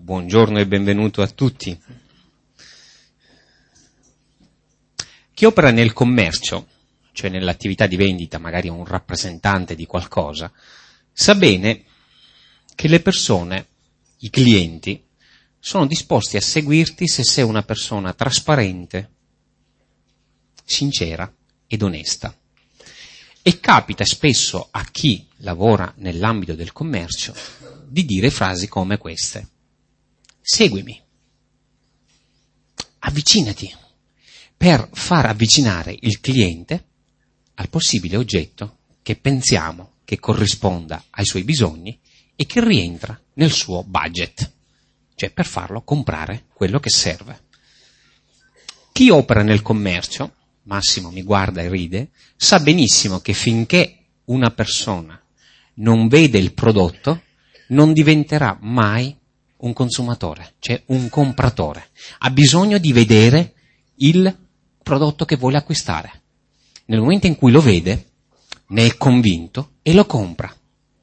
Buongiorno e benvenuto a tutti. Chi opera nel commercio, cioè nell'attività di vendita, magari un rappresentante di qualcosa, sa bene che le persone, i clienti, sono disposti a seguirti se sei una persona trasparente, sincera ed onesta. E capita spesso a chi lavora nell'ambito del commercio di dire frasi come queste: seguimi, avvicinati, per far avvicinare il cliente al possibile oggetto che pensiamo che corrisponda ai suoi bisogni e che rientra nel suo budget, cioè per farlo comprare quello che serve. Chi opera nel commercio, Massimo mi guarda e ride, sa benissimo che finché una persona non vede il prodotto non diventerà mai un consumatore, cioè un compratore. Ha bisogno di vedere il prodotto che vuole acquistare. Nel momento in cui lo vede, ne è convinto e lo compra.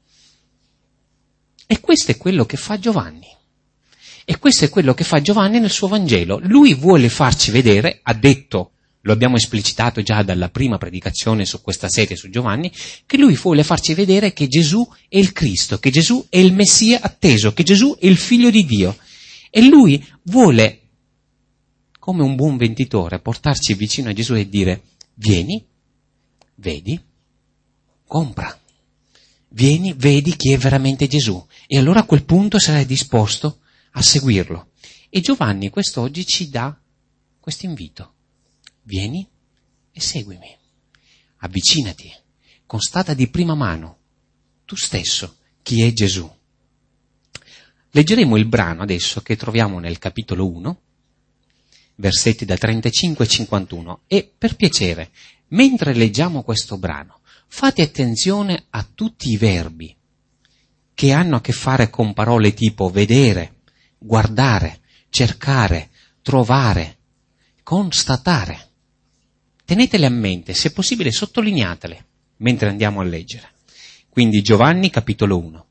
E questo è quello che fa Giovanni. E questo è quello che fa Giovanni nel suo Vangelo. Lui vuole farci vedere, ha detto, lo abbiamo esplicitato già dalla prima predicazione su questa serie su Giovanni, che lui vuole farci vedere che Gesù è il Cristo, che Gesù è il Messia atteso, che Gesù è il Figlio di Dio. E lui vuole, come un buon venditore, portarci vicino a Gesù e dire: vieni, vedi, compra. Vieni, vedi chi è veramente Gesù. E allora a quel punto sarai disposto a seguirlo. E Giovanni quest'oggi ci dà questo invito. Vieni e seguimi. Avvicinati. Constata di prima mano, tu stesso, chi è Gesù. Leggeremo il brano adesso che troviamo nel capitolo 1, versetti da 35 a 51. E per piacere, mentre leggiamo questo brano, fate attenzione a tutti i verbi che hanno a che fare con parole tipo vedere, guardare, cercare, trovare, constatare. Tenetele a mente, se possibile sottolineatele mentre andiamo a leggere. Quindi Giovanni capitolo 1.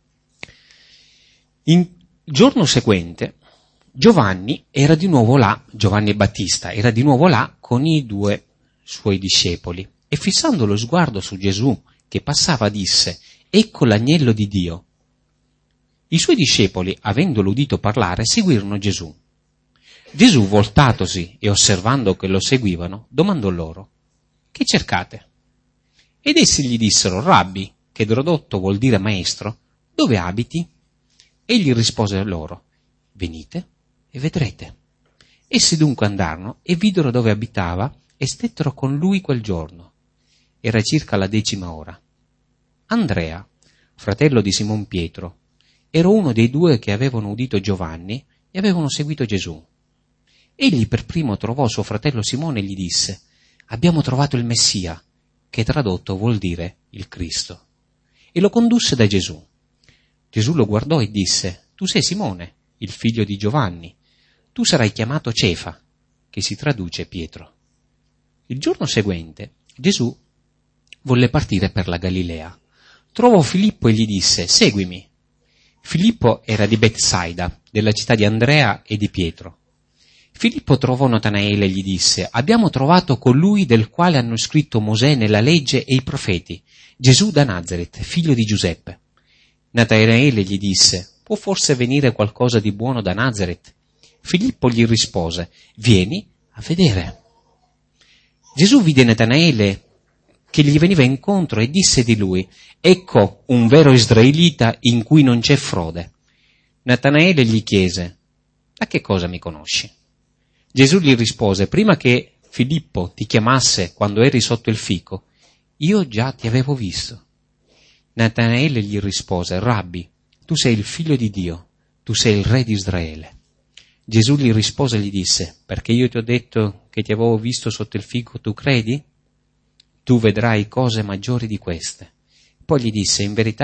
Il giorno seguente Giovanni era di nuovo là, Giovanni Battista era di nuovo là con i due suoi discepoli e fissando lo sguardo su Gesù che passava disse: ecco l'agnello di Dio. I suoi discepoli, avendolo udito parlare, seguirono Gesù. Gesù, voltatosi e osservando che lo seguivano, domandò loro: che cercate? Ed essi gli dissero: Rabbi, che tradotto vuol dire maestro, dove abiti? Egli rispose loro: venite e vedrete. Essi dunque andarono e videro dove abitava e stettero con lui quel giorno. Era circa la 10ª ora. Andrea, fratello di Simon Pietro, era uno dei due che avevano udito Giovanni e avevano seguito Gesù. Egli per primo trovò suo fratello Simone e gli disse: abbiamo trovato il Messia, che tradotto vuol dire il Cristo. E lo condusse da Gesù. Gesù lo guardò e disse: tu sei Simone, il figlio di Giovanni. Tu sarai chiamato Cefa, che si traduce Pietro. Il giorno seguente Gesù volle partire per la Galilea. Trovò Filippo e gli disse: seguimi. Filippo era di Betsaida, della città di Andrea e di Pietro. Filippo trovò Natanaele e gli disse: abbiamo trovato colui del quale hanno scritto Mosè nella legge e i profeti, Gesù da Nazaret, figlio di Giuseppe. Natanaele gli disse: può forse venire qualcosa di buono da Nazaret? Filippo gli rispose: vieni a vedere. Gesù vide Natanaele che gli veniva incontro e disse di lui: ecco un vero israelita in cui non c'è frode. Natanaele gli chiese: da che cosa mi conosci? Gesù gli rispose: prima che Filippo ti chiamasse quando eri sotto il fico, io già ti avevo visto. Natanaele gli rispose: Rabbi, tu sei il figlio di Dio, tu sei il re di Israele. Gesù gli rispose e gli disse: perché io ti ho detto che ti avevo visto sotto il fico, tu credi? Tu vedrai cose maggiori di queste. Poi gli disse: in verità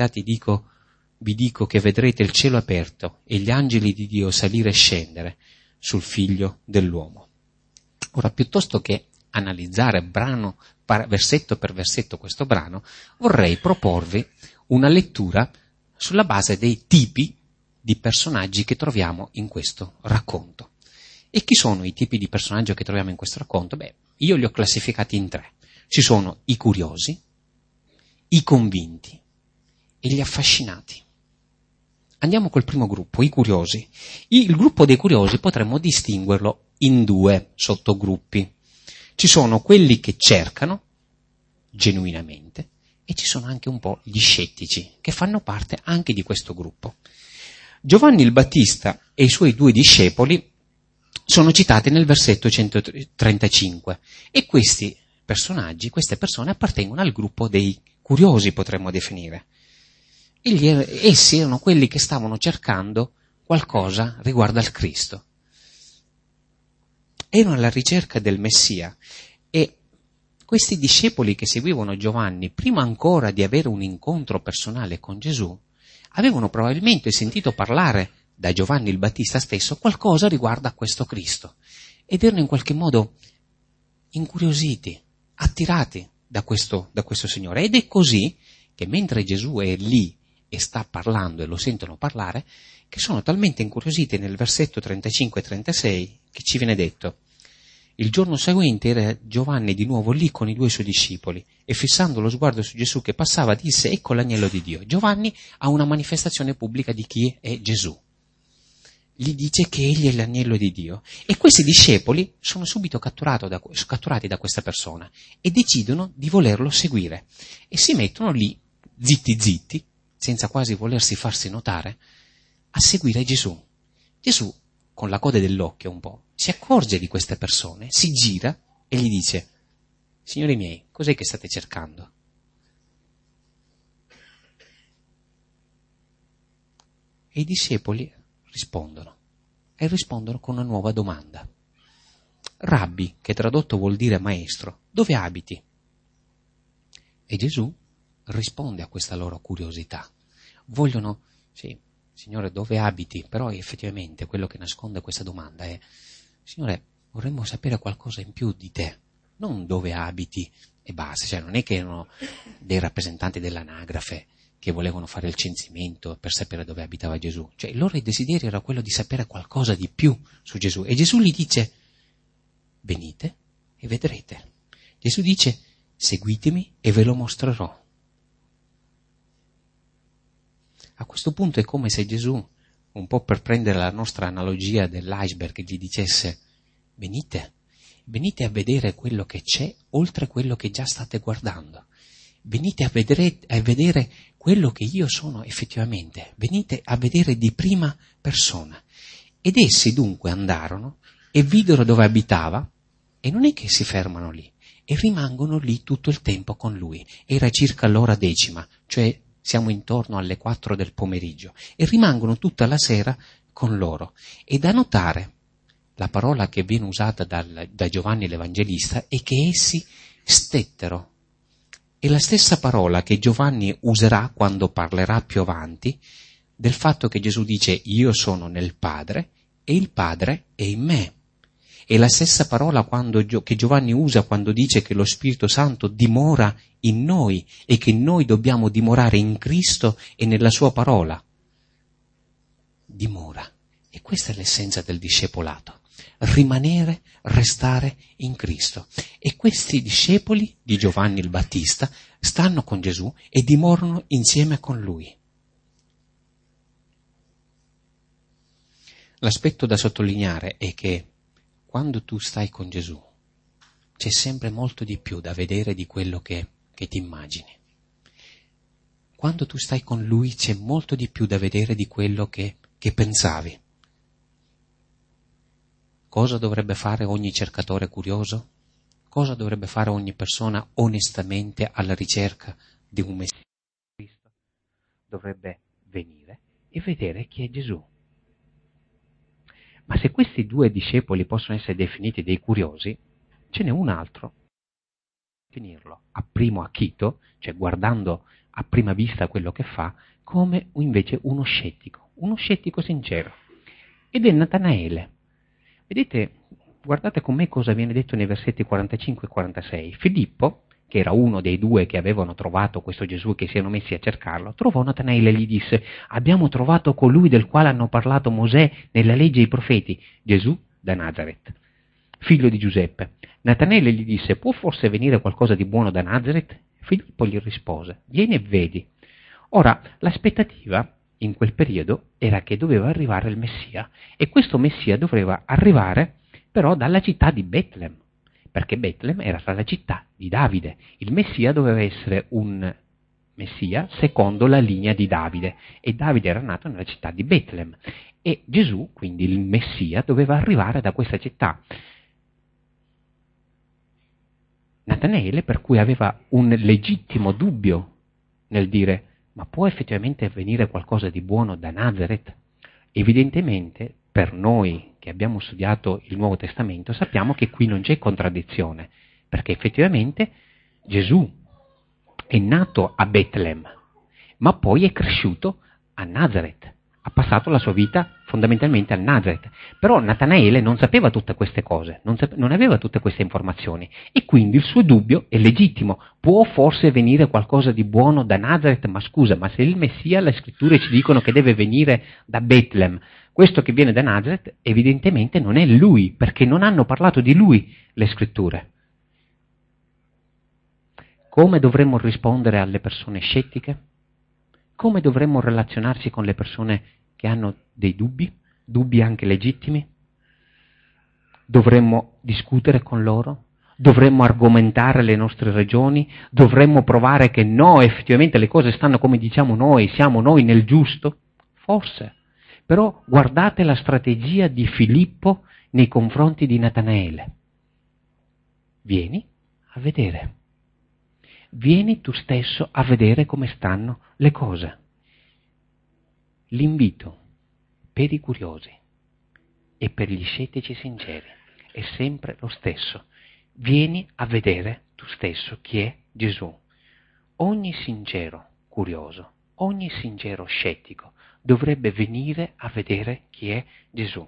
vi dico che vedrete il cielo aperto e gli angeli di Dio salire e scendere sul figlio dell'uomo. Ora, piuttosto che analizzare versetto per versetto questo brano, vorrei proporvi una lettura sulla base dei tipi di personaggi che troviamo in questo racconto. E chi sono i tipi di personaggio che troviamo in questo racconto? Io li ho classificati in 3. Ci sono i curiosi, i convinti e gli affascinati. Andiamo col primo gruppo, i curiosi. Il gruppo dei curiosi potremmo distinguerlo in 2 sottogruppi. Ci sono quelli che cercano genuinamente e ci sono anche un po' gli scettici che fanno parte anche di questo gruppo. Giovanni il Battista e i suoi 2 discepoli sono citati nel versetto 135 e questi personaggi, queste persone appartengono al gruppo dei curiosi, potremmo definire. Essi erano quelli che stavano cercando qualcosa riguardo al Cristo. Erano alla ricerca del Messia e questi discepoli che seguivano Giovanni, prima ancora di avere un incontro personale con Gesù, avevano probabilmente sentito parlare da Giovanni il Battista stesso qualcosa riguardo a questo Cristo ed erano in qualche modo incuriositi, attirati da questo Signore. Ed è così che mentre Gesù è lì e sta parlando e lo sentono parlare, che sono talmente incuriositi nel versetto 35 e 36 che ci viene detto: il giorno seguente era Giovanni di nuovo lì con i 2 suoi discepoli e fissando lo sguardo su Gesù che passava disse: ecco l'agnello di Dio. Giovanni ha una manifestazione pubblica di chi è Gesù. Gli dice che egli è l'agnello di Dio e questi discepoli sono subito catturati da questa persona e decidono di volerlo seguire e si mettono lì zitti, senza quasi volersi farsi notare, a seguire Gesù. Gesù, con la coda dell'occhio un po', si accorge di queste persone, si gira e gli dice: signori miei, cos'è che state cercando? E i discepoli rispondono con una nuova domanda. Rabbi, che tradotto vuol dire maestro, dove abiti? E Gesù risponde a questa loro curiosità. Vogliono, sì, Signore, dove abiti? Però effettivamente quello che nasconde questa domanda è: Signore, vorremmo sapere qualcosa in più di te, non dove abiti e basta. Cioè non è che erano dei rappresentanti dell'anagrafe che volevano fare il censimento per sapere dove abitava Gesù. Cioè il loro desiderio era quello di sapere qualcosa di più su Gesù. E Gesù gli dice: venite e vedrete. Gesù dice: seguitemi e ve lo mostrerò. A questo punto è come se Gesù, un po' per prendere la nostra analogia dell'iceberg, gli dicesse: venite a vedere quello che c'è oltre quello che già state guardando. Venite a vedere quello che io sono effettivamente. Venite a vedere di prima persona. Ed essi dunque andarono e videro dove abitava e non è che si fermano lì e rimangono lì tutto il tempo con lui. Era circa l'ora 10, cioè siamo intorno alle 4 del pomeriggio, e rimangono tutta la sera con loro. E da notare, la parola che viene usata da Giovanni l'Evangelista è che essi stettero. È la stessa parola che Giovanni userà quando parlerà più avanti del fatto che Gesù dice: io sono nel Padre e il Padre è in me. È la stessa parola che Giovanni usa quando dice che lo Spirito Santo dimora in noi e che noi dobbiamo dimorare in Cristo e nella sua parola. Dimora. E questa è l'essenza del discepolato. Rimanere, restare in Cristo. E questi discepoli di Giovanni il Battista stanno con Gesù e dimorano insieme con Lui. L'aspetto da sottolineare è che quando tu stai con Gesù c'è sempre molto di più da vedere di quello che ti immagini. Quando tu stai con Lui c'è molto di più da vedere di quello che pensavi. Cosa dovrebbe fare ogni cercatore curioso? Cosa dovrebbe fare ogni persona onestamente alla ricerca di un Messia? Cristo dovrebbe venire e vedere chi è Gesù. Ma se questi 2 discepoli possono essere definiti dei curiosi, ce n'è un altro, definirlo a primo acchito, cioè guardando a prima vista quello che fa, come invece uno scettico sincero. Ed è Natanaele. Vedete, guardate con me cosa viene detto nei versetti 45 e 46. Filippo, che era uno dei due che avevano trovato questo Gesù e che si erano messi a cercarlo, trovò Natanaele e gli disse: abbiamo trovato colui del quale hanno parlato Mosè nella legge e i profeti, Gesù da Nazaret, figlio di Giuseppe. Natanaele gli disse: può forse venire qualcosa di buono da Nazaret? Filippo gli rispose: vieni e vedi. Ora, l'aspettativa in quel periodo era che doveva arrivare il Messia, e questo Messia doveva arrivare però dalla città di Betlem, perché Betlem era la città di Davide. Il Messia doveva essere un Messia secondo la linea di Davide, e Davide era nato nella città di Betlem, e Gesù, quindi il Messia, doveva arrivare da questa città. Natanaele, per cui aveva un legittimo dubbio nel dire: ma può effettivamente venire qualcosa di buono da Nazaret? Evidentemente, per noi che abbiamo studiato il Nuovo Testamento, sappiamo che qui non c'è contraddizione, perché effettivamente Gesù è nato a Betlem, ma poi è cresciuto a Nazaret, ha passato la sua vita fondamentalmente a Nazaret. Però Natanaele non sapeva tutte queste cose, non aveva tutte queste informazioni, e quindi il suo dubbio è legittimo. Può forse venire qualcosa di buono da Nazaret? Ma scusa, ma se il Messia, le scritture ci dicono che deve venire da Betlem, questo che viene da Nazaret evidentemente non è lui, perché non hanno parlato di lui le scritture. Come dovremmo rispondere alle persone scettiche? Come dovremmo relazionarsi con le persone che hanno dei dubbi anche legittimi? Dovremmo discutere con loro? Dovremmo argomentare le nostre ragioni? Dovremmo provare che no, effettivamente le cose stanno come diciamo noi, siamo noi nel giusto? Forse. Però guardate la strategia di Filippo nei confronti di Natanaele. Vieni a vedere. Vieni tu stesso a vedere come stanno le cose. L'invito per i curiosi e per gli scettici sinceri è sempre lo stesso. Vieni a vedere tu stesso chi è Gesù. Ogni sincero curioso, ogni sincero scettico dovrebbe venire a vedere chi è Gesù.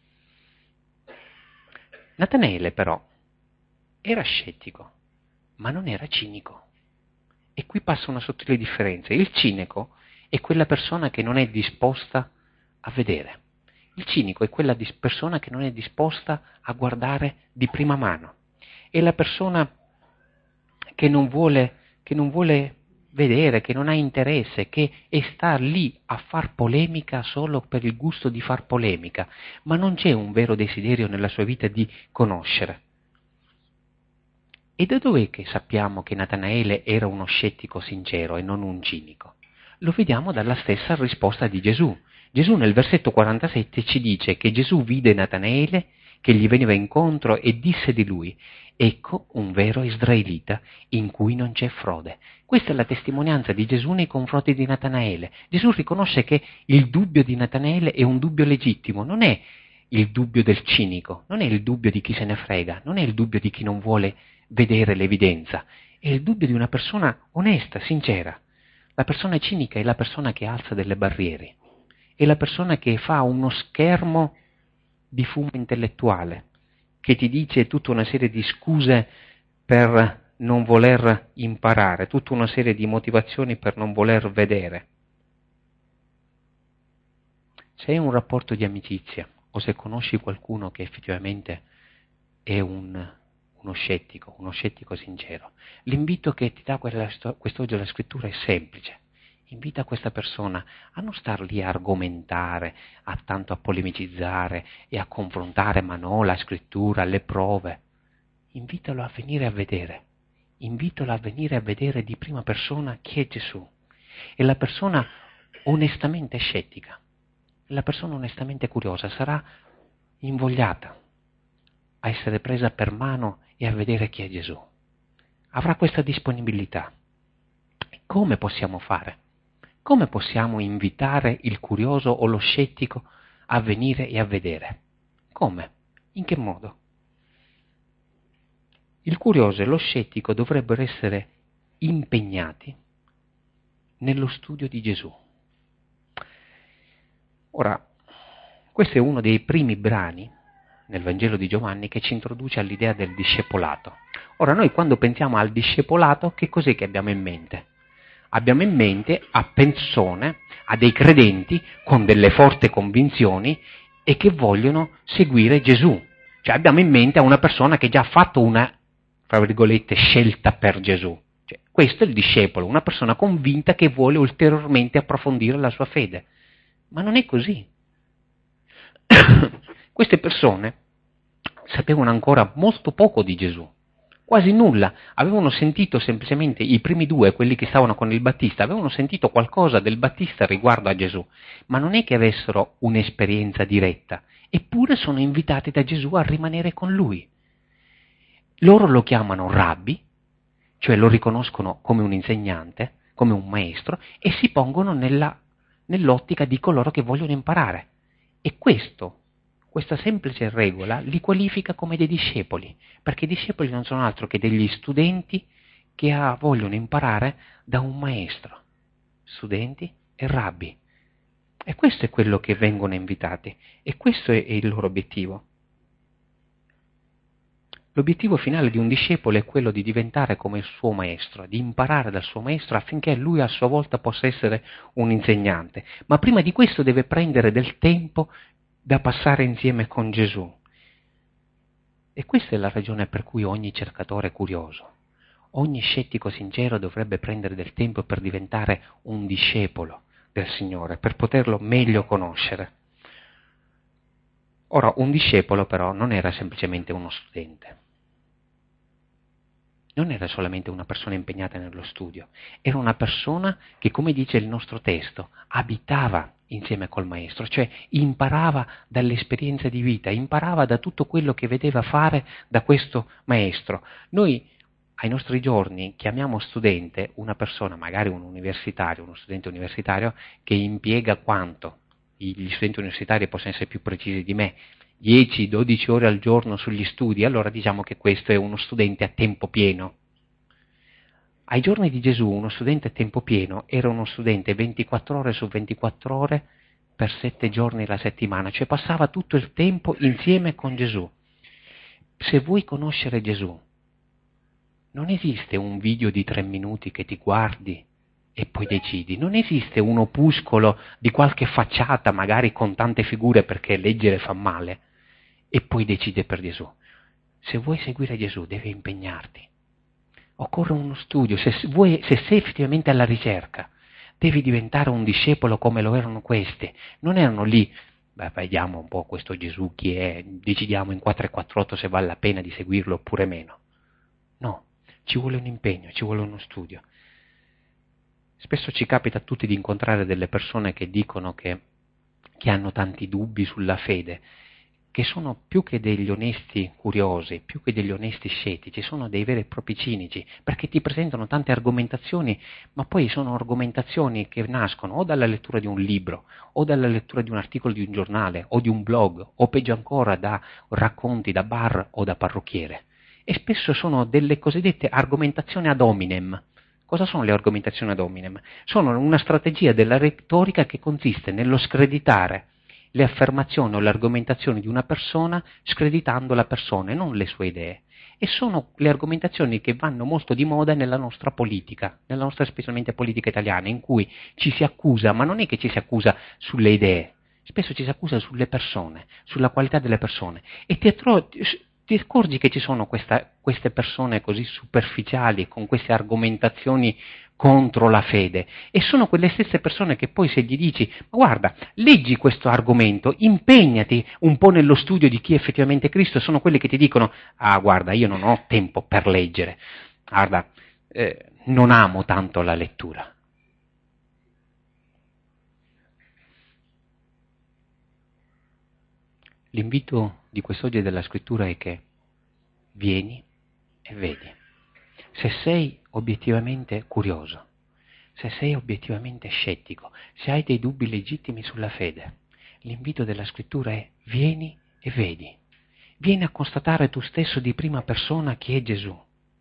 Natanaele però era scettico, ma non era cinico. E qui passa una sottile differenza. Il cinico è quella persona che non è disposta a vedere. Il cinico è quella persona che non è disposta a guardare di prima mano. È la persona che non vuole vedere, che non ha interesse, che sta lì a far polemica solo per il gusto di far polemica, ma non c'è un vero desiderio nella sua vita di conoscere. E da dov'è che sappiamo che Natanaele era uno scettico sincero e non un cinico? Lo vediamo dalla stessa risposta di Gesù. Gesù nel versetto 47 ci dice che Gesù vide Natanaele che gli veniva incontro e disse di lui: ecco un vero israelita in cui non c'è frode. Questa è la testimonianza di Gesù nei confronti di Natanaele. Gesù riconosce che il dubbio di Natanaele è un dubbio legittimo, non è il dubbio del cinico, non è il dubbio di chi se ne frega, non è il dubbio di chi non vuole vedere l'evidenza, è il dubbio di una persona onesta, sincera. La persona cinica è la persona che alza delle barriere, è la persona che fa uno schermo di fumo intellettuale, che ti dice tutta una serie di scuse per non voler imparare, tutta una serie di motivazioni per non voler vedere. Se hai un rapporto di amicizia o se conosci qualcuno che effettivamente è uno scettico sincero, l'invito che ti dà quest'oggi la scrittura è semplice. Invita questa persona a non star lì a argomentare, a tanto a polemicizzare e a confrontare, ma no, la scrittura, le prove. Invitalo a venire a vedere. Invitalo a venire a vedere di prima persona chi è Gesù. E la persona onestamente scettica, la persona onestamente curiosa sarà invogliata a essere presa per mano e a vedere chi è Gesù. Avrà questa disponibilità. Come possiamo fare? Come possiamo invitare il curioso o lo scettico a venire e a vedere? Come? In che modo? Il curioso e lo scettico dovrebbero essere impegnati nello studio di Gesù. Ora, questo è uno dei primi brani nel Vangelo di Giovanni che ci introduce all'idea del discepolato. Ora noi quando pensiamo al discepolato, che cos'è che abbiamo in mente? Abbiamo in mente a persone, a dei credenti con delle forti convinzioni e che vogliono seguire Gesù. Cioè abbiamo in mente a una persona che già ha fatto una, tra virgolette, scelta per Gesù. Cioè, questo è il discepolo, una persona convinta che vuole ulteriormente approfondire la sua fede. Ma non è così. Queste persone sapevano ancora molto poco di Gesù, quasi nulla, avevano sentito semplicemente i primi due, quelli che stavano con il Battista, avevano sentito qualcosa del Battista riguardo a Gesù, ma non è che avessero un'esperienza diretta, eppure sono invitati da Gesù a rimanere con lui. Loro lo chiamano rabbi, cioè lo riconoscono come un insegnante, come un maestro, e si pongono nell'ottica di coloro che vogliono imparare. E questa semplice regola li qualifica come dei discepoli, perché i discepoli non sono altro che degli studenti che vogliono imparare da un maestro. Studenti e rabbi. E questo è quello che vengono invitati, e questo è il loro obiettivo. L'obiettivo finale di un discepolo è quello di diventare come il suo maestro, di imparare dal suo maestro affinché lui a sua volta possa essere un insegnante. Ma prima di questo deve prendere del tempo da passare insieme con Gesù. E questa è la ragione per cui ogni cercatore è curioso. Ogni scettico sincero dovrebbe prendere del tempo per diventare un discepolo del Signore, per poterlo meglio conoscere. Ora, un discepolo però non era semplicemente uno studente. Non era solamente una persona impegnata nello studio, era una persona che, come dice il nostro testo, abitava insieme col maestro, cioè imparava dall'esperienza di vita, imparava da tutto quello che vedeva fare da questo maestro. Noi ai nostri giorni chiamiamo studente una persona, magari un universitario, uno studente universitario, che impiega quanto? Gli studenti universitari possono essere più precisi di me, 10-12 ore al giorno sugli studi, allora diciamo che questo è uno studente a tempo pieno. Ai giorni di Gesù uno studente a tempo pieno era uno studente 24 ore su 24 ore per 7 giorni la settimana, cioè passava tutto il tempo insieme con Gesù. Se vuoi conoscere Gesù, non esiste un video di 3 minuti che ti guardi e poi decidi. Non esiste un opuscolo di qualche facciata, magari con tante figure perché leggere fa male, e poi decide per Gesù. Se vuoi seguire Gesù devi impegnarti. Occorre uno studio. Se sei effettivamente alla ricerca, devi diventare un discepolo come lo erano questi. Non erano lì, vediamo un po' questo Gesù chi è, decidiamo in 448 se vale la pena di seguirlo oppure meno. No, ci vuole un impegno, ci vuole uno studio. Spesso ci capita a tutti di incontrare delle persone che dicono che hanno tanti dubbi sulla fede, che sono più che degli onesti curiosi, più che degli onesti scettici, sono dei veri e propri cinici, perché ti presentano tante argomentazioni, ma poi sono argomentazioni che nascono o dalla lettura di un libro, o dalla lettura di un articolo di un giornale, o di un blog, o peggio ancora da racconti da bar o da parrucchiere. E spesso sono delle cosiddette argomentazioni ad hominem. Cosa sono le argomentazioni ad hominem? Sono una strategia della retorica che consiste nello screditare le affermazioni o le argomentazioni di una persona screditando la persona e non le sue idee. E sono le argomentazioni che vanno molto di moda nella nostra politica, nella nostra specialmente politica italiana, in cui ci si accusa, ma non è che ci si accusa sulle idee, spesso ci si accusa sulle persone, sulla qualità delle persone. E ti accorgi che ci sono queste persone così superficiali, con queste argomentazioni contro la fede, e sono quelle stesse persone che poi se gli dici ma guarda, leggi questo argomento, impegnati un po' nello studio di chi è effettivamente Cristo, sono quelli che ti dicono ah guarda, io non ho tempo per leggere, guarda, non amo tanto la lettura. L'invito di quest'oggi della scrittura è che vieni e vedi. Se sei obiettivamente curioso, se sei obiettivamente scettico, se hai dei dubbi legittimi sulla fede, l'invito della scrittura è vieni e vedi. Vieni a constatare tu stesso di prima persona chi è Gesù.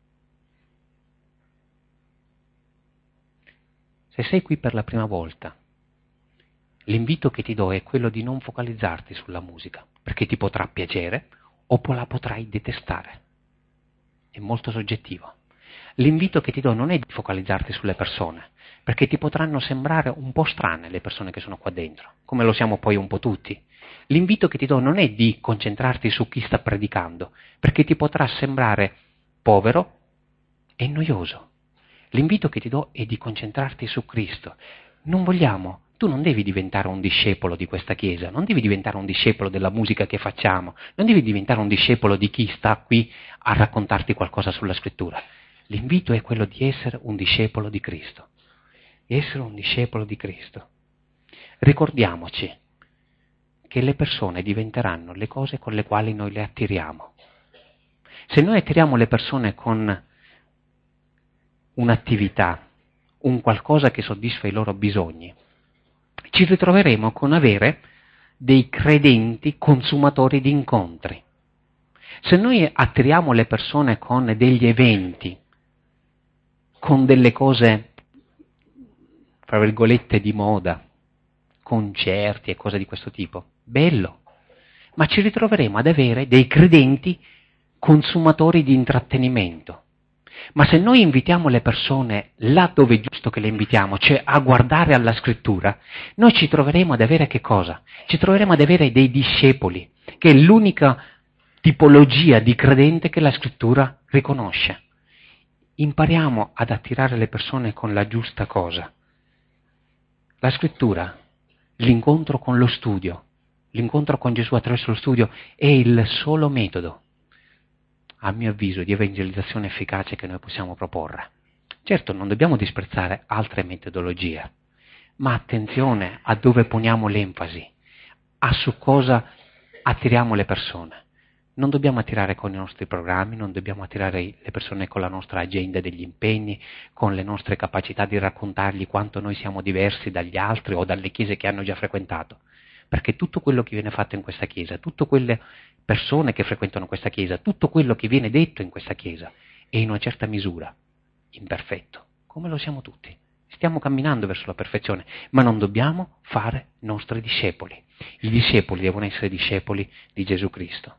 Se sei qui per la prima volta, l'invito che ti do è quello di non focalizzarti sulla musica, perché ti potrà piacere, o la potrai detestare. È molto soggettivo. L'invito che ti do non è di focalizzarti sulle persone, perché ti potranno sembrare un po' strane le persone che sono qua dentro, come lo siamo poi un po' tutti. L'invito che ti do non è di concentrarti su chi sta predicando, perché ti potrà sembrare povero e noioso. L'invito che ti do è di concentrarti su Cristo. Tu non devi diventare un discepolo di questa Chiesa, non devi diventare un discepolo della musica che facciamo, non devi diventare un discepolo di chi sta qui a raccontarti qualcosa sulla Scrittura. L'invito è quello di essere un discepolo di Cristo. Essere un discepolo di Cristo. Ricordiamoci che le persone diventeranno le cose con le quali noi le attiriamo. Se noi attiriamo le persone con un'attività, un qualcosa che soddisfa i loro bisogni, ci ritroveremo con avere dei credenti consumatori di incontri. Se noi attiriamo le persone con degli eventi, con delle cose, fra virgolette, di moda, concerti e cose di questo tipo, bello, ma ci ritroveremo ad avere dei credenti consumatori di intrattenimento. Ma se noi invitiamo le persone là dove è giusto che le invitiamo, cioè a guardare alla Scrittura, noi ci troveremo ad avere che cosa? Ci troveremo ad avere dei discepoli, che è l'unica tipologia di credente che la Scrittura riconosce. Impariamo ad attirare le persone con la giusta cosa. La Scrittura, l'incontro con lo studio, l'incontro con Gesù attraverso lo studio è il solo metodo, a mio avviso, di evangelizzazione efficace che noi possiamo proporre. Certo, non dobbiamo disprezzare altre metodologie, ma attenzione a dove poniamo l'enfasi, a su cosa attiriamo le persone. Non dobbiamo attirare con i nostri programmi, non dobbiamo attirare le persone con la nostra agenda degli impegni, con le nostre capacità di raccontargli quanto noi siamo diversi dagli altri o dalle chiese che hanno già frequentato. Perché tutto quello che viene fatto in questa chiesa, tutte quelle persone che frequentano questa chiesa, tutto quello che viene detto in questa chiesa è in una certa misura imperfetto, come lo siamo tutti. Stiamo camminando verso la perfezione, ma non dobbiamo fare nostri discepoli. I discepoli devono essere discepoli di Gesù Cristo.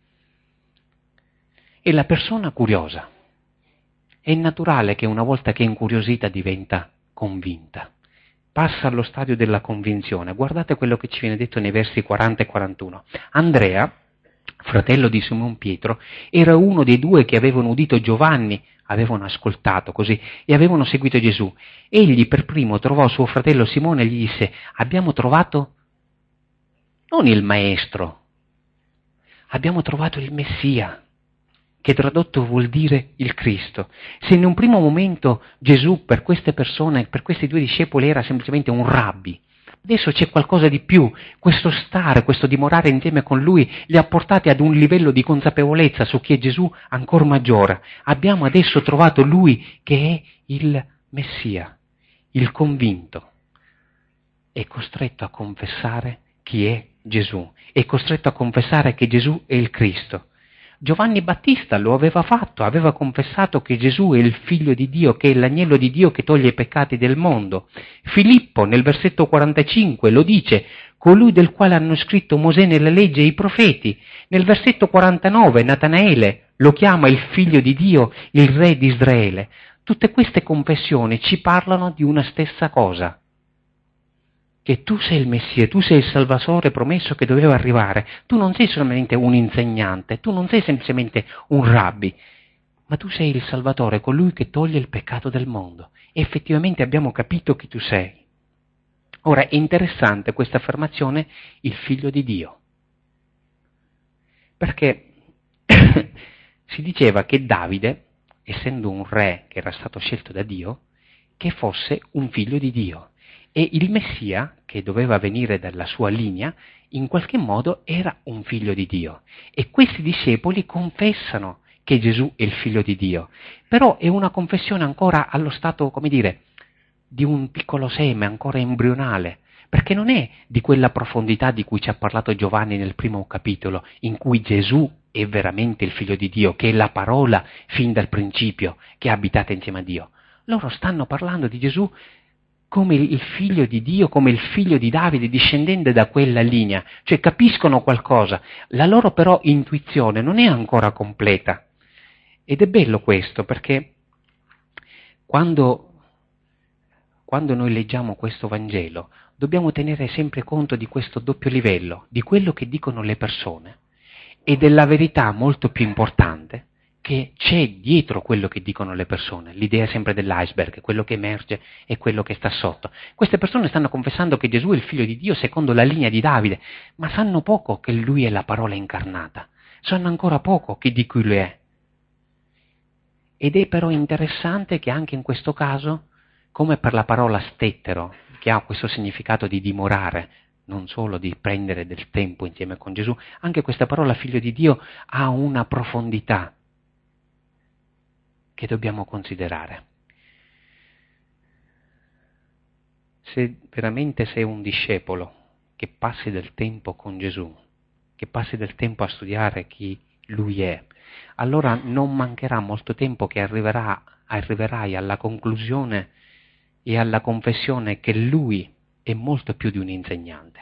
E la persona curiosa è naturale che una volta che è incuriosita diventa convinta. Passa allo stadio della convinzione. Guardate quello che ci viene detto nei versi 40 e 41. Andrea, fratello di Simon Pietro, era uno dei due che avevano udito Giovanni, avevano ascoltato così e avevano seguito Gesù. Egli per primo trovò suo fratello Simone e gli disse: abbiamo trovato non il Maestro, abbiamo trovato il Messia, che tradotto vuol dire il Cristo. Se in un primo momento Gesù per queste persone, per questi due discepoli era semplicemente un rabbi, adesso c'è qualcosa di più. Questo stare, questo dimorare insieme con Lui li ha portati ad un livello di consapevolezza su chi è Gesù ancora maggiore. Abbiamo adesso trovato Lui che è il Messia, il convinto. È costretto a confessare chi è Gesù, è costretto a confessare che Gesù è il Cristo. Giovanni Battista lo aveva fatto, aveva confessato che Gesù è il Figlio di Dio, che è l'agnello di Dio che toglie i peccati del mondo. Filippo nel versetto 45 lo dice: colui del quale hanno scritto Mosè nella legge e i profeti. Nel versetto 49 Natanaele lo chiama il Figlio di Dio, il Re di Israele. Tutte queste confessioni ci parlano di una stessa cosa: che tu sei il Messia, tu sei il Salvatore promesso che doveva arrivare. Tu non sei solamente un insegnante, tu non sei semplicemente un rabbi, ma tu sei il Salvatore, colui che toglie il peccato del mondo. E effettivamente abbiamo capito chi tu sei. Ora è interessante questa affermazione, il Figlio di Dio, perché si diceva che Davide, essendo un re che era stato scelto da Dio, che fosse un figlio di Dio. E il Messia, che doveva venire dalla sua linea, in qualche modo era un figlio di Dio. E questi discepoli confessano che Gesù è il Figlio di Dio. Però è una confessione ancora allo stato, come dire, di un piccolo seme, ancora embrionale, perché non è di quella profondità di cui ci ha parlato Giovanni nel primo capitolo, in cui Gesù è veramente il Figlio di Dio, che è la parola fin dal principio, che è abitata insieme a Dio. Loro stanno parlando di Gesù come il figlio di Dio, come il figlio di Davide, discendente da quella linea, cioè capiscono qualcosa, la loro però intuizione non è ancora completa. Ed è bello questo, perché quando noi leggiamo questo Vangelo, dobbiamo tenere sempre conto di questo doppio livello, di quello che dicono le persone e della verità molto più importante che c'è dietro quello che dicono le persone, l'idea sempre dell'iceberg, quello che emerge e quello che sta sotto. Queste persone stanno confessando che Gesù è il figlio di Dio secondo la linea di Davide, ma sanno poco che lui è la parola incarnata, sanno ancora poco di cui lui è. Ed è però interessante che anche in questo caso, come per la parola stettero, che ha questo significato di dimorare, non solo di prendere del tempo insieme con Gesù, anche questa parola figlio di Dio ha una profondità che dobbiamo considerare. Se veramente sei un discepolo che passi del tempo con Gesù, che passi del tempo a studiare chi Lui è, allora non mancherà molto tempo che arriverai alla conclusione e alla confessione che Lui è molto più di un insegnante.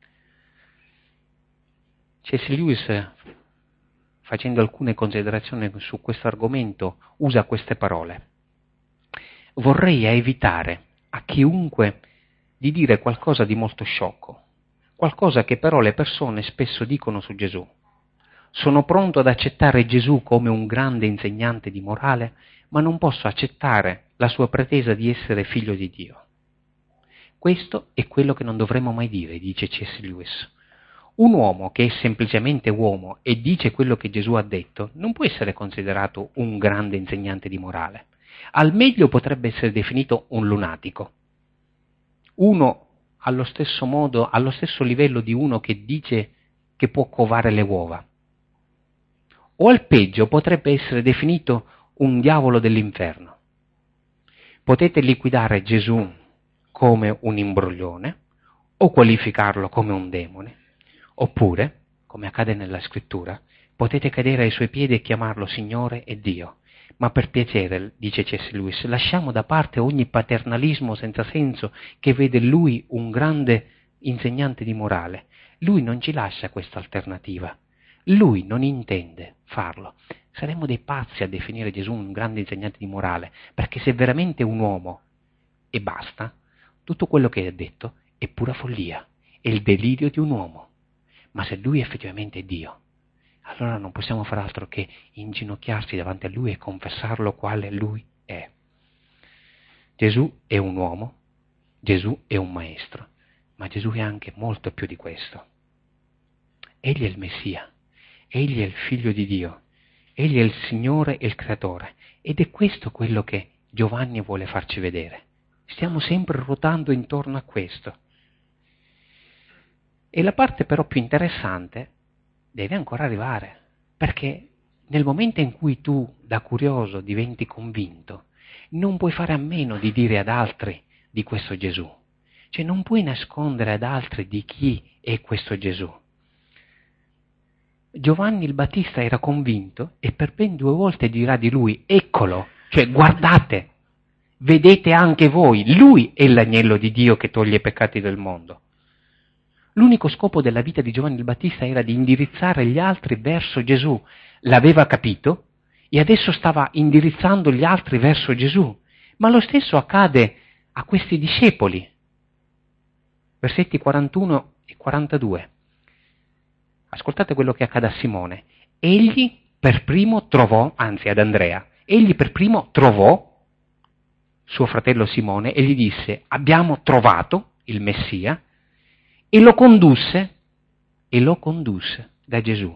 C.S. Lewis, facendo alcune considerazioni su questo argomento, usa queste parole. Vorrei evitare a chiunque di dire qualcosa di molto sciocco, qualcosa che però le persone spesso dicono su Gesù. Sono pronto ad accettare Gesù come un grande insegnante di morale, ma non posso accettare la sua pretesa di essere figlio di Dio. Questo è quello che non dovremmo mai dire, dice C.S. Lewis. Un uomo che è semplicemente uomo e dice quello che Gesù ha detto non può essere considerato un grande insegnante di morale. Al meglio potrebbe essere definito un lunatico. Uno allo stesso modo, allo stesso livello di uno che dice che può covare le uova. O al peggio potrebbe essere definito un diavolo dell'inferno. Potete liquidare Gesù come un imbroglione o qualificarlo come un demone, oppure, come accade nella scrittura, potete cadere ai suoi piedi e chiamarlo Signore e Dio. Ma per piacere, dice C.S. Lewis, lasciamo da parte ogni paternalismo senza senso che vede lui un grande insegnante di morale. Lui non ci lascia questa alternativa. Lui non intende farlo. Saremmo dei pazzi a definire Gesù un grande insegnante di morale, perché se è veramente un uomo e basta, tutto quello che ha detto è pura follia, è il delirio di un uomo. Ma se lui effettivamente è Dio, allora non possiamo far altro che inginocchiarsi davanti a lui e confessarlo quale lui è. Gesù è un uomo, Gesù è un maestro, ma Gesù è anche molto più di questo. Egli è il Messia, egli è il Figlio di Dio, egli è il Signore e il Creatore, ed è questo quello che Giovanni vuole farci vedere. Stiamo sempre ruotando intorno a questo. E la parte però più interessante deve ancora arrivare, perché nel momento in cui tu, da curioso, diventi convinto, non puoi fare a meno di dire ad altri di questo Gesù. Cioè non puoi nascondere ad altri di chi è questo Gesù. Giovanni il Battista era convinto e per ben 2 volte dirà di lui, eccolo, cioè guardate, vedete anche voi, lui è l'agnello di Dio che toglie i peccati del mondo. L'unico scopo della vita di Giovanni il Battista era di indirizzare gli altri verso Gesù. L'aveva capito e adesso stava indirizzando gli altri verso Gesù. Ma lo stesso accade a questi discepoli. Versetti 41 e 42. Ascoltate quello che accade a Simone. Egli per primo trovò, anzi ad Andrea, egli per primo trovò suo fratello Simone e gli disse: abbiamo trovato il Messia. E lo condusse da Gesù.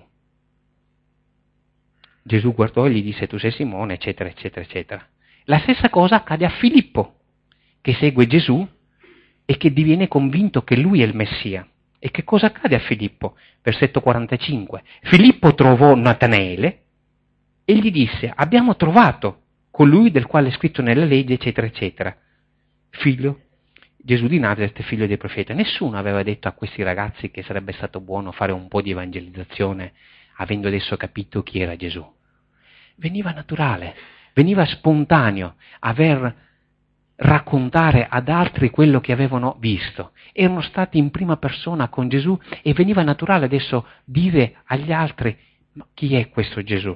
Gesù guardò e gli disse: tu sei Simone, eccetera, eccetera, eccetera. La stessa cosa accade a Filippo, che segue Gesù e che diviene convinto che lui è il Messia. E che cosa accade a Filippo? Versetto 45. Filippo trovò Natanaele e gli disse: abbiamo trovato colui del quale è scritto nella legge, eccetera, eccetera. Figlio Gesù di Nazaret, figlio dei profeti. Nessuno aveva detto a questi ragazzi che sarebbe stato buono fare un po' di evangelizzazione avendo adesso capito chi era Gesù. Veniva naturale, veniva spontaneo aver raccontare ad altri quello che avevano visto. Erano stati in prima persona con Gesù e veniva naturale adesso dire agli altri: ma chi è questo Gesù?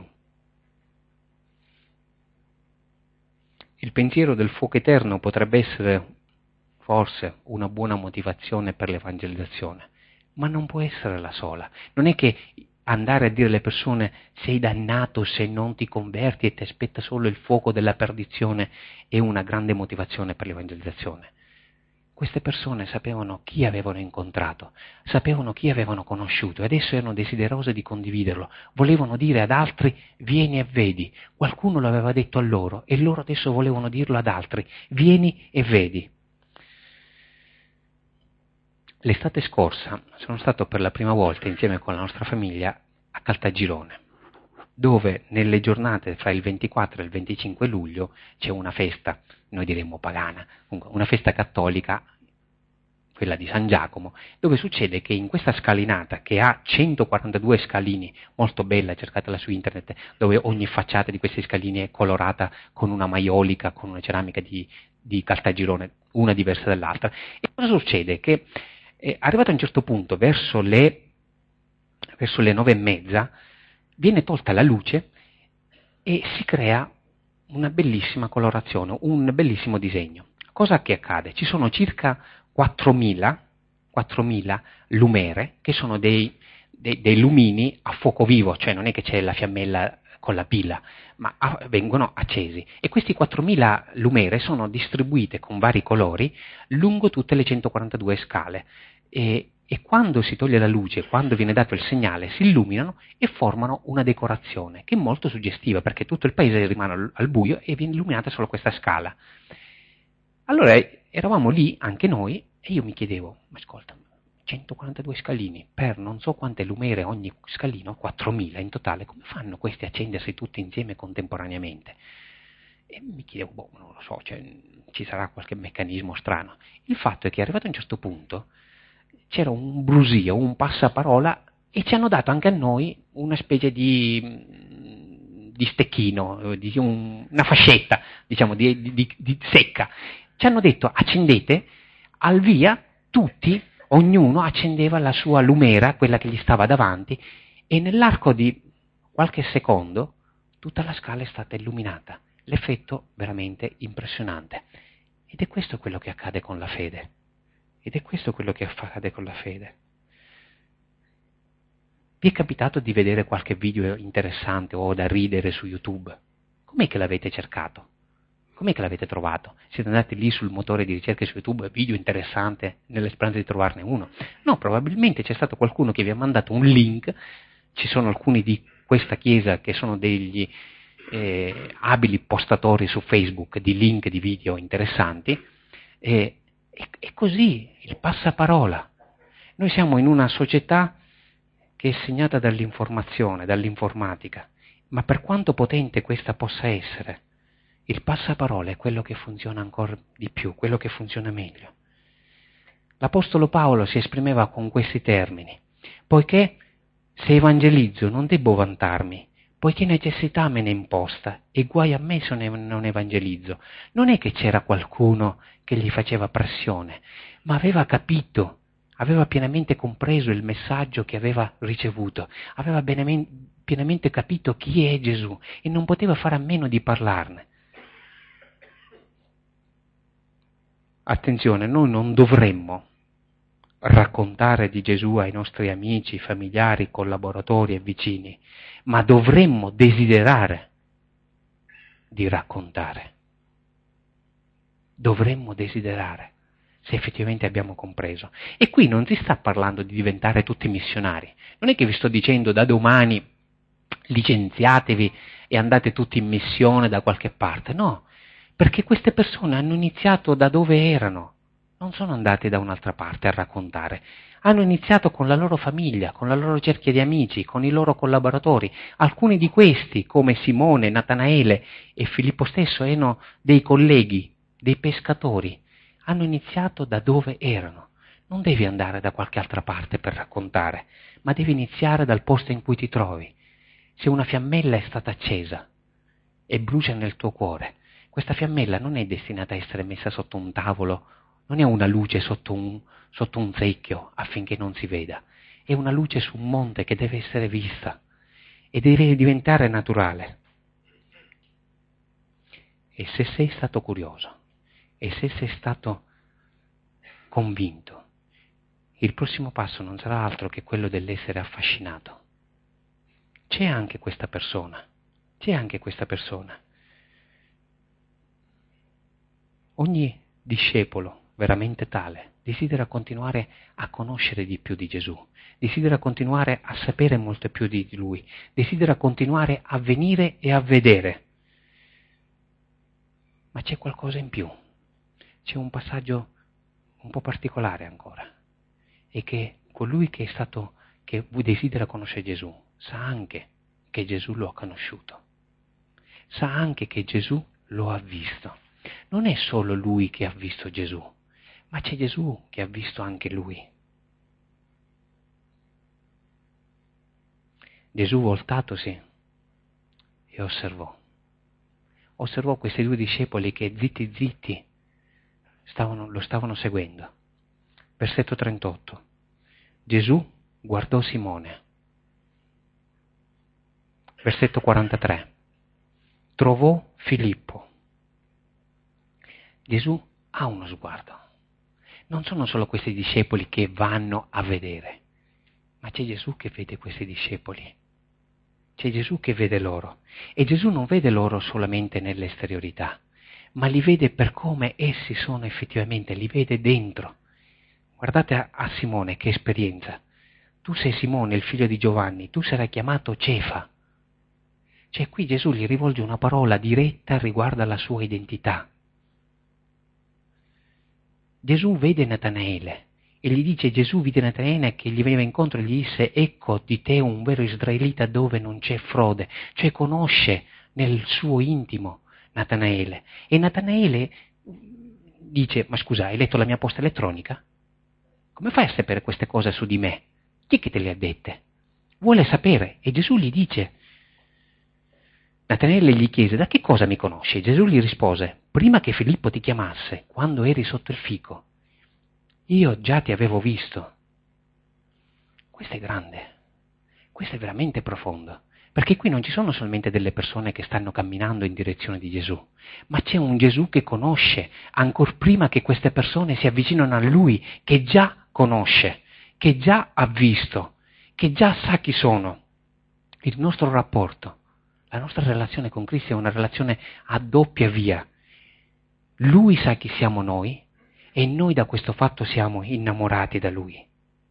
Il pensiero del fuoco eterno potrebbe essere forse una buona motivazione per l'evangelizzazione, ma non può essere la sola. Non è che andare a dire alle persone sei dannato se non ti converti e ti aspetta solo il fuoco della perdizione è una grande motivazione per l'evangelizzazione. Queste persone sapevano chi avevano incontrato, sapevano chi avevano conosciuto e adesso erano desiderose di condividerlo, volevano dire ad altri vieni e vedi, qualcuno lo aveva detto a loro e loro adesso volevano dirlo ad altri, vieni e vedi. L'estate scorsa sono stato per la prima volta insieme con la nostra famiglia a Caltagirone, dove nelle giornate fra il 24 e il 25 luglio c'è una festa, noi diremmo pagana, comunque una festa cattolica, quella di San Giacomo, dove succede che in questa scalinata, che ha 142 scalini, molto bella, cercatela su internet, dove ogni facciata di questi scalini è colorata con una maiolica, con una ceramica di Caltagirone, una diversa dall'altra. E cosa succede? Che arrivato a un certo punto, verso le 9:30, viene tolta la luce e si crea una bellissima colorazione, un bellissimo disegno. Cosa che accade? Ci sono circa 4.000 lumere, che sono dei lumini a fuoco vivo, cioè non è che c'è la fiammella con la pila, ma vengono accesi. E questi 4.000 lumere sono distribuite con vari colori lungo tutte le 142 scale. E quando si toglie la luce, quando viene dato il segnale, si illuminano e formano una decorazione che è molto suggestiva, perché tutto il paese rimane al buio e viene illuminata solo questa scala. Allora eravamo lì anche noi e io mi chiedevo, ma ascolta, 142 scalini per non so quante lumere ogni scalino, 4.000 in totale, come fanno questi a accendersi tutti insieme contemporaneamente? E mi chiedevo, non lo so, cioè, ci sarà qualche meccanismo strano. Il fatto è che arrivato a un certo punto c'era un brusio, un passaparola e ci hanno dato anche a noi una specie di stecchino, una fascetta, diciamo, di secca. Ci hanno detto accendete, al via tutti, ognuno accendeva la sua lumera, quella che gli stava davanti, e nell'arco di qualche secondo tutta la scala è stata illuminata. L'effetto veramente impressionante. Ed è questo quello che accade con la fede. Ed è questo quello che accade con la fede. Vi è capitato di vedere qualche video interessante o da ridere su YouTube? Com'è che l'avete cercato? Com'è che l'avete trovato? Siete andati lì sul motore di ricerca su YouTube, video interessante, nella speranza di trovarne uno? No, probabilmente c'è stato qualcuno che vi ha mandato un link, ci sono alcuni di questa chiesa che sono degli abili postatori su Facebook di link di video interessanti, e così, il passaparola. Noi siamo in una società che è segnata dall'informazione, dall'informatica, ma per quanto potente questa possa essere, il passaparola è quello che funziona ancora di più, quello che funziona meglio. L'Apostolo Paolo si esprimeva con questi termini: poiché se evangelizzo non debbo vantarmi, poiché necessità me ne imposta e guai a me se non evangelizzo. Non è che c'era qualcuno che gli faceva pressione, ma aveva capito, aveva pienamente compreso il messaggio che aveva ricevuto, aveva pienamente capito chi è Gesù e non poteva fare a meno di parlarne. Attenzione, noi non dovremmo raccontare di Gesù ai nostri amici, familiari, collaboratori e vicini, ma dovremmo desiderare di raccontare. Dovremmo desiderare, se effettivamente abbiamo compreso. E qui non si sta parlando di diventare tutti missionari. Non è che vi sto dicendo da domani licenziatevi e andate tutti in missione da qualche parte, no. Perché queste persone hanno iniziato da dove erano, non sono andate da un'altra parte a raccontare, hanno iniziato con la loro famiglia, con la loro cerchia di amici, con i loro collaboratori. Alcuni di questi, come Simone, Natanaele e Filippo stesso, erano dei colleghi, dei pescatori, hanno iniziato da dove erano. Non devi andare da qualche altra parte per raccontare, ma devi iniziare dal posto in cui ti trovi. Se una fiammella è stata accesa e brucia nel tuo cuore, Questa fiammella non è destinata a essere messa sotto un tavolo, non è una luce sotto un secchio affinché non si veda, è una luce su un monte che deve essere vista e deve diventare naturale. E se sei stato curioso, e se sei stato convinto, il prossimo passo non sarà altro che quello dell'essere affascinato. C'è anche questa persona. Ogni discepolo veramente tale desidera continuare a conoscere di più di Gesù, desidera continuare a sapere molto più di Lui, desidera continuare a venire e a vedere. Ma c'è qualcosa in più, c'è un passaggio un po' particolare ancora, è che colui che desidera conoscere Gesù sa anche che Gesù lo ha conosciuto, sa anche che Gesù lo ha visto. Non è solo lui che ha visto Gesù, ma c'è Gesù che ha visto anche lui. Gesù voltatosi e osservò questi due discepoli che zitti lo stavano seguendo. Versetto 38. Gesù guardò Simone. Versetto 43. Trovò Filippo. Gesù ha uno sguardo. Non sono solo questi discepoli che vanno a vedere, ma c'è Gesù che vede questi discepoli. C'è Gesù che vede loro. E Gesù non vede loro solamente nell'esteriorità, ma li vede per come essi sono effettivamente, li vede dentro. Guardate a Simone, che esperienza. Tu sei Simone, il figlio di Giovanni, tu sarai chiamato Cefa. Cioè qui Gesù gli rivolge una parola diretta riguardo alla sua identità. Gesù vede Natanaele e gli dice, Gesù vide Natanaele che gli veniva incontro e gli disse, ecco di te un vero israelita dove non c'è frode, cioè conosce nel suo intimo Natanaele. E Natanaele dice, ma scusa, hai letto la mia posta elettronica? Come fai a sapere queste cose su di me? Chi è che te le ha dette? Vuole sapere e Gesù gli dice, Natanaele gli chiese, da che cosa mi conosci? Gesù gli rispose, prima che Filippo ti chiamasse, quando eri sotto il fico, io già ti avevo visto. Questo è grande, questo è veramente profondo, perché qui non ci sono solamente delle persone che stanno camminando in direzione di Gesù, ma c'è un Gesù che conosce, ancor prima che queste persone si avvicinano a Lui, che già conosce, che già ha visto, che già sa chi sono. Il nostro rapporto, la nostra relazione con Cristo è una relazione a doppia via. Lui sa chi siamo noi e noi da questo fatto siamo innamorati da Lui.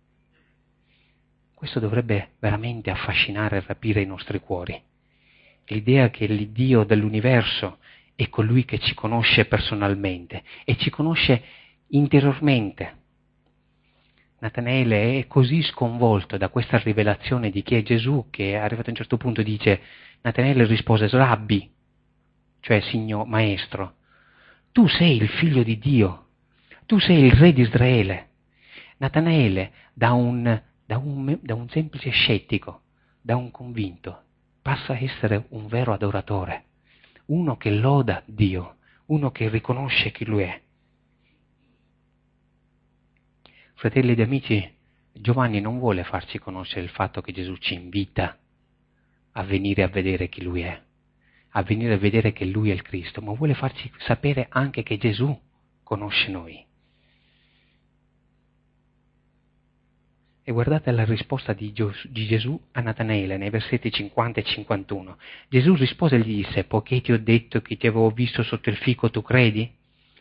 Questo dovrebbe veramente affascinare e rapire i nostri cuori. L'idea che il Dio dell'universo è colui che ci conosce personalmente e ci conosce interiormente. Natanaele è così sconvolto da questa rivelazione di chi è Gesù che arrivato a un certo punto dice, Natanaele rispose, Rabbi, cioè Signore, Maestro, tu sei il figlio di Dio, tu sei il re di Israele. Natanaele, da un semplice scettico, da un convinto, passa a essere un vero adoratore, uno che loda Dio, uno che riconosce chi Lui è. Fratelli ed amici, Giovanni non vuole farci conoscere il fatto che Gesù ci invita a venire a vedere chi Lui è, a venire a vedere che Lui è il Cristo, ma vuole farci sapere anche che Gesù conosce noi. E guardate la risposta di Gesù a Natanaele nei versetti 50 e 51. Gesù rispose e gli disse, poiché ti ho detto che ti avevo visto sotto il fico, tu credi?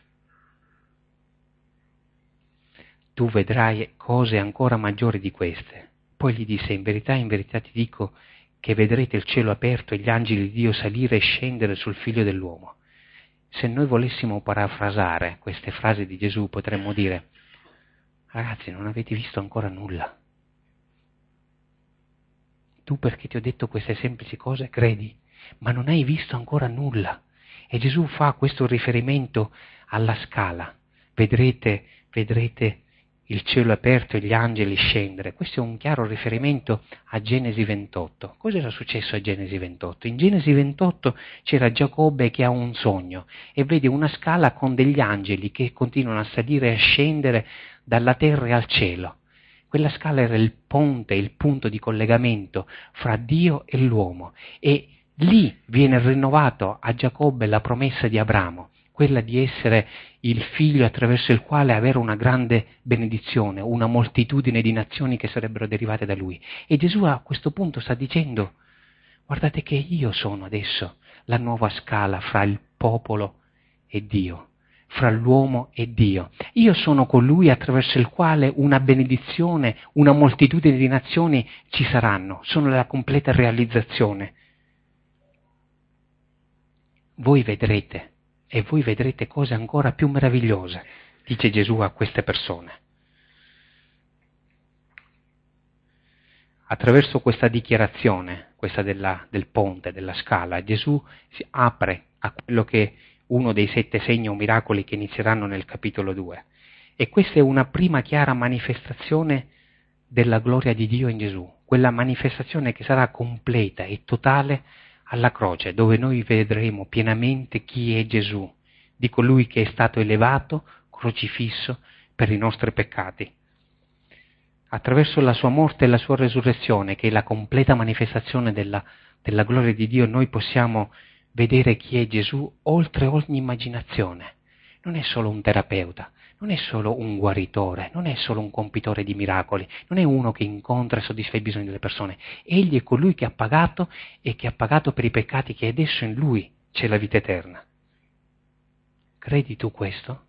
Tu vedrai cose ancora maggiori di queste. Poi gli disse, in verità ti dico che vedrete il cielo aperto e gli angeli di Dio salire e scendere sul Figlio dell'uomo. Se noi volessimo parafrasare queste frasi di Gesù, potremmo dire, ragazzi, non avete visto ancora nulla. Tu perché ti ho detto queste semplici cose credi, ma non hai visto ancora nulla. E Gesù fa questo riferimento alla scala. Vedrete il cielo aperto e gli angeli scendere. Questo è un chiaro riferimento a Genesi 28. Cosa era successo a Genesi 28? In Genesi 28 c'era Giacobbe che ha un sogno e vede una scala con degli angeli che continuano a salire e a scendere dalla terra al cielo. Quella scala era il ponte, il punto di collegamento fra Dio e l'uomo, e lì viene rinnovato a Giacobbe la promessa di Abramo, quella di essere il figlio attraverso il quale avere una grande benedizione, una moltitudine di nazioni che sarebbero derivate da lui. E Gesù a questo punto sta dicendo: guardate che io sono adesso la nuova scala fra il popolo e Dio, fra l'uomo e Dio. Io sono colui attraverso il quale una benedizione, una moltitudine di nazioni ci saranno. Sono la completa realizzazione. Voi vedrete, e voi vedrete cose ancora più meravigliose, dice Gesù a queste persone. Attraverso questa dichiarazione, questa del ponte, della scala, Gesù si apre a quello che uno dei 7 segni o miracoli che inizieranno nel capitolo 2. E questa è una prima chiara manifestazione della gloria di Dio in Gesù, quella manifestazione che sarà completa e totale alla croce, dove noi vedremo pienamente chi è Gesù, di colui che è stato elevato, crocifisso per i nostri peccati. Attraverso la sua morte e la sua resurrezione, che è la completa manifestazione della gloria di Dio, noi possiamo vedere chi è Gesù oltre ogni immaginazione. Non è solo un terapeuta, non è solo un guaritore, non è solo un compitore di miracoli, non è uno che incontra e soddisfa i bisogni delle persone. Egli è colui che ha pagato e che ha pagato per i peccati, che adesso in lui c'è la vita eterna. Credi tu questo?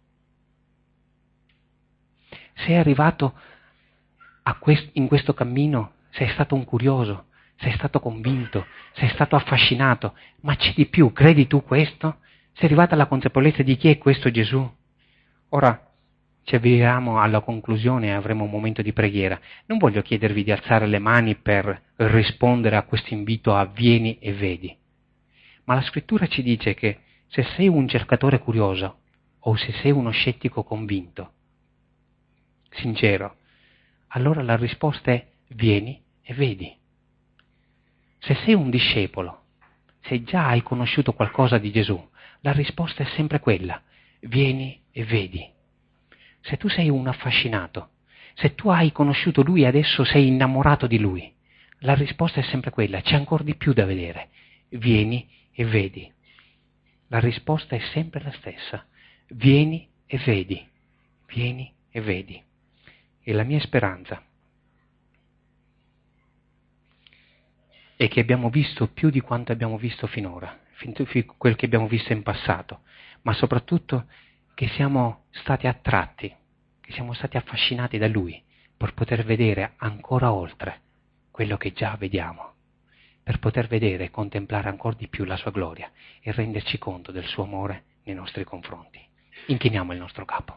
Sei arrivato in questo cammino, sei stato un curioso, sei stato convinto, sei stato affascinato, ma c'è di più, credi tu questo? Sei arrivata alla consapevolezza di chi è questo Gesù? Ora ci avviamo alla conclusione e avremo un momento di preghiera. Non voglio chiedervi di alzare le mani per rispondere a questo invito a vieni e vedi, ma la scrittura ci dice che se sei un cercatore curioso o se sei uno scettico convinto, sincero, allora la risposta è vieni e vedi. Se sei un discepolo, se già hai conosciuto qualcosa di Gesù, la risposta è sempre quella, vieni e vedi. Se tu sei un affascinato, se tu hai conosciuto Lui e adesso sei innamorato di Lui, la risposta è sempre quella, c'è ancora di più da vedere, vieni e vedi. La risposta è sempre la stessa, vieni e vedi, vieni e vedi. E la mia speranza è che abbiamo visto più di quanto abbiamo visto finora, quel che abbiamo visto in passato, ma soprattutto che siamo stati attratti, che siamo stati affascinati da Lui per poter vedere ancora oltre quello che già vediamo, per poter vedere e contemplare ancora di più la Sua gloria e renderci conto del Suo amore nei nostri confronti. Inchiniamo il nostro capo.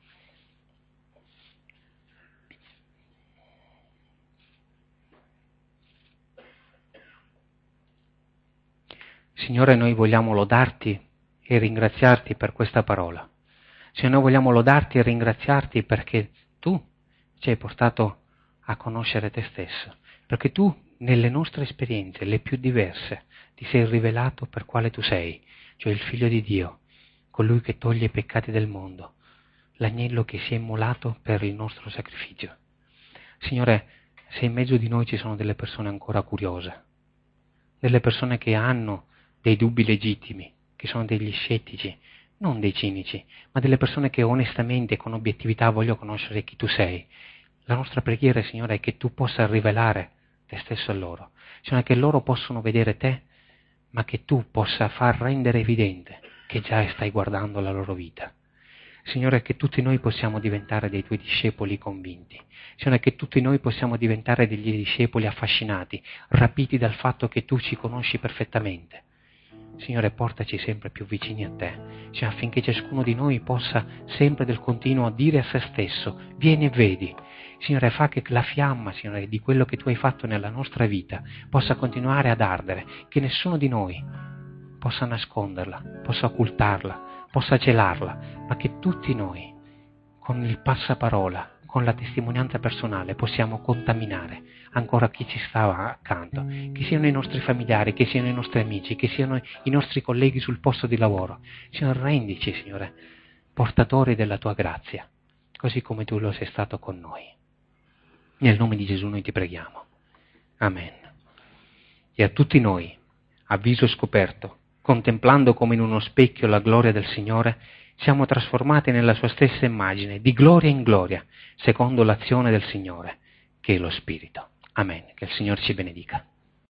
Signore, noi vogliamo lodarti e ringraziarti per questa parola. Signore, noi vogliamo lodarti e ringraziarti perché tu ci hai portato a conoscere te stesso, perché tu nelle nostre esperienze, le più diverse, ti sei rivelato per quale tu sei, cioè il Figlio di Dio, colui che toglie i peccati del mondo, l'agnello che si è immolato per il nostro sacrificio. Signore, se in mezzo di noi ci sono delle persone ancora curiose, delle persone che hanno dei dubbi legittimi, che sono degli scettici, non dei cinici, ma delle persone che onestamente, con obiettività, vogliono conoscere chi tu sei. La nostra preghiera, Signore, è che tu possa rivelare te stesso a loro. Signore, che loro possano vedere te, ma che tu possa far rendere evidente che già stai guardando la loro vita. Signore, che tutti noi possiamo diventare dei tuoi discepoli convinti. Signore, che tutti noi possiamo diventare degli discepoli affascinati, rapiti dal fatto che tu ci conosci perfettamente. Signore, portaci sempre più vicini a te, Signore, affinché ciascuno di noi possa sempre del continuo dire a se stesso, vieni e vedi. Signore, fa che la fiamma, Signore, di quello che tu hai fatto nella nostra vita possa continuare ad ardere, che nessuno di noi possa nasconderla, possa occultarla, possa celarla, ma che tutti noi, con il passaparola, con la testimonianza personale possiamo contaminare ancora chi ci stava accanto, che siano i nostri familiari, che siano i nostri amici, che siano i nostri colleghi sul posto di lavoro. Signore, rendici, Signore, portatori della tua grazia, così come tu lo sei stato con noi. Nel nome di Gesù noi ti preghiamo. Amen. E a tutti noi, a viso scoperto, contemplando come in uno specchio la gloria del Signore, siamo trasformati nella sua stessa immagine, di gloria in gloria, secondo l'azione del Signore, che è lo Spirito. Amen. Che il Signore ci benedica.